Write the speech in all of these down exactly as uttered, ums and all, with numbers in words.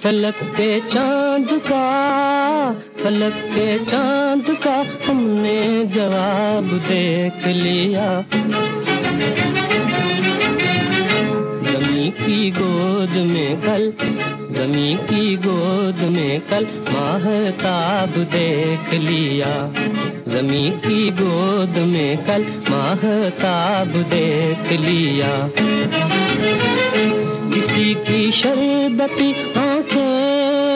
फलक के चांद का, फलक के चांद का हमने जवाब देख लिया। ज़मीं की गोद में कल, ज़मीं की गोद में कल माहताब देख लिया। ज़मीं की गोद में कल माहताब देख लिया। किसी की शरबती आंखें,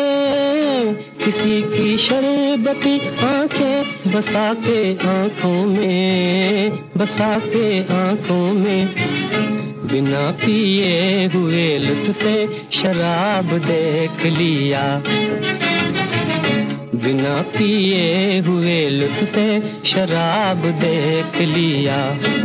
किसी की शरबती आंखें बसा के आंखों में, बसा के आंखों में बिना पिए हुए लुत्फ़े शराब देख लिया। बिना पिए हुए लुत्फ़े शराब देख लिया।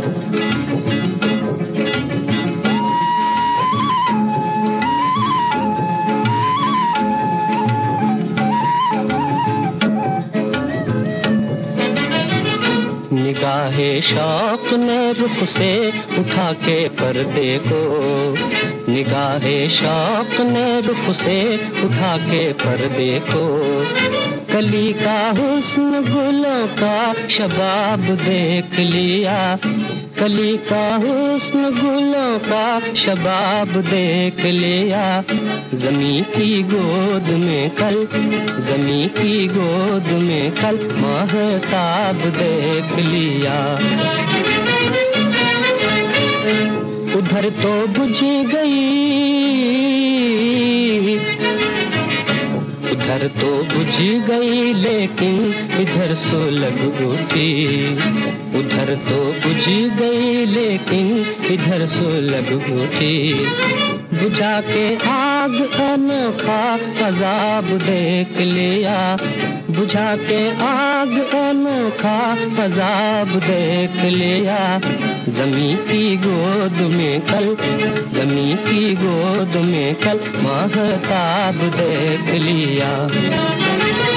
निगाहे शौक ने रुख से उठा के पर्दे को, निगाहे शौक ने रुख से उठा के पर्दे को कली का हुस्न गुलों का शबाब देख लिया। कली का हुस्न गुलों का शबाब देख लिया। ज़मीं की गोद में कल, ज़मीं की गोद में कल माहताब देख लिया। उधर तो बुझ गई, उधर तो बुझ गई लेकिन इधर सुलग उठी। उधर तो बुझ गई लेकिन इधर सुलग उठी। बुझा के आग अनोखा अज़ाब देख लिया। बुझा के आग अनोखा अज़ाब देख लिया। ज़मीं की गोद में कल, ज़मीं की गोद में कल माहताब देख लिया।